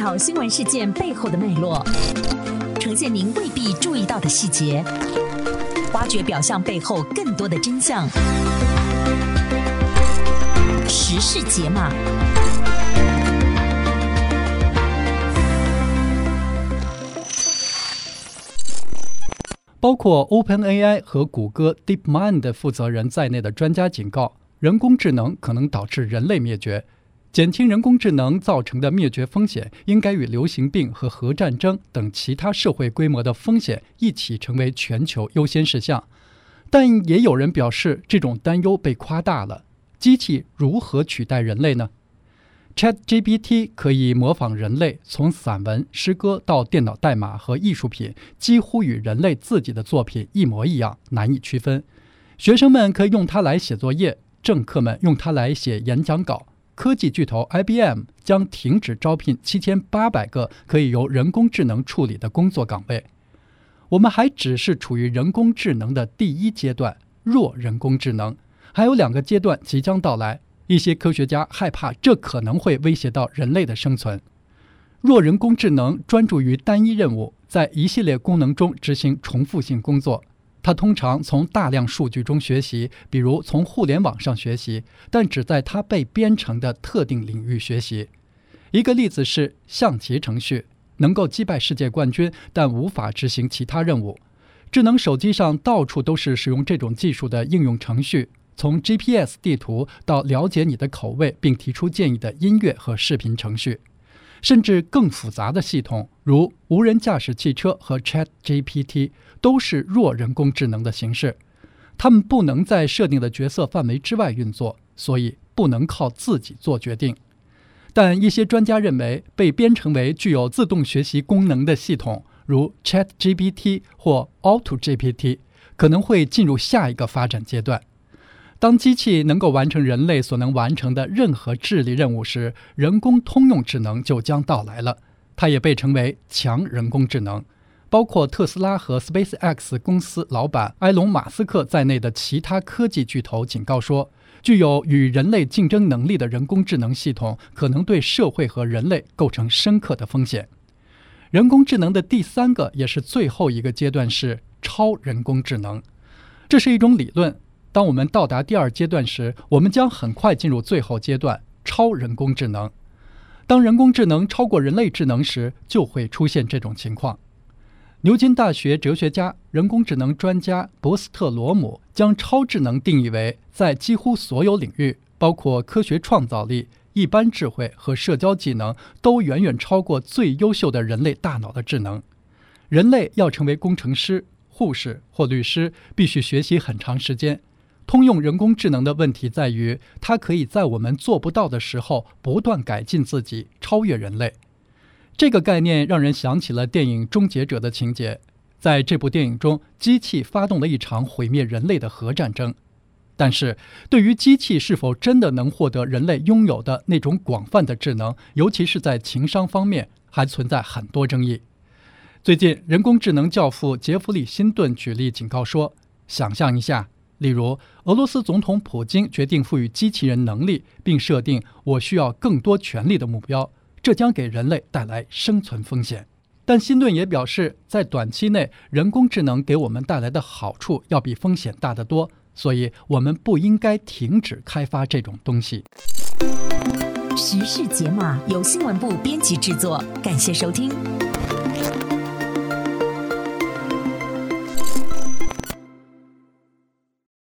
讨新闻事件背后的脉络，呈现您未必注意到的细节，挖掘表象背后更多的真相。时事解码。 包括 OpenAI 和谷歌 DeepMind 的负责人在内的专家警告，人工智能可能导致人类灭绝。减轻人工智能造成的灭绝风险，应该与流行病和核战争等其他社会规模的风险一起成为全球优先事项。但也有人表示，这种担忧被夸大了。机器如何取代人类呢？ ChatGPT 可以模仿人类，从散文、诗歌到电脑代码和艺术品，几乎与人类自己的作品一模一样，难以区分。学生们可以用它来写作业，政客们用它来写演讲稿。科技巨头 IBM 将停止招聘7800个可以由人工智能处理的工作岗位。我们还只是处于人工智能的第一阶段，弱人工智能，还有2个阶段即将到来。一些科学家害怕这可能会威胁到人类的生存。弱人工智能专注于单一任务，在一系列功能中执行重复性工作。它通常从大量数据中学习，比如从互联网上学习，但只在它被编程的特定领域学习。一个例子是象棋程序，能够击败世界冠军，但无法执行其他任务。智能手机上到处都是使用这种技术的应用程序，从 GPS 地图到了解你的口味并提出建议的音乐和视频程序。甚至更复杂的系统，如无人驾驶汽车和 ChatGPT， 都是弱人工智能的形式。它们不能在设定的角色范围之外运作，所以不能靠自己做决定。但一些专家认为，被编程为具有自动学习功能的系统，如 ChatGPT 或 AutoGPT， 可能会进入下一个发展阶段。当机器能够完成人类所能完成的任何智力任务时，人工通用智能就将到来了。它也被称为强人工智能。包括特斯拉和 SpaceX 公司老板埃隆·马斯克在内的其他科技巨头警告说，具有与人类竞争能力的人工智能系统可能对社会和人类构成深刻的风险。人工智能的第3个也是最后一个阶段是超人工智能。这是一种理论。当我们到达第2阶段时，我们将很快进入最后阶段超人工智能。当人工智能超过人类智能时，就会出现这种情况。牛津大学哲学家、人工智能专家博斯特罗姆将超智能定义为在几乎所有领域，包括科学创造力、一般智慧和社交技能，都远远超过最优秀的人类大脑的智能。人类要成为工程师、护士或律师，必须学习很长时间。通用人工智能的问题在于，它可以在我们做不到的时候不断改进自己，超越人类。这个概念让人想起了电影《终结者》的情节。在这部电影中，机器发动了一场毁灭人类的核战争。但是，对于机器是否真的能获得人类拥有的那种广泛的智能，尤其是在情商方面，还存在很多争议。最近，人工智能教父杰弗里·辛顿举例警告说，想象一下，例如，俄罗斯总统普京决定赋予机器人能力，并设定我需要更多权力的目标，这将给人类带来生存风险。但辛顿也表示，在短期内，人工智能给我们带来的好处要比风险大得多，所以我们不应该停止开发这种东西。 时事解码由新闻部编辑制作，感谢收听。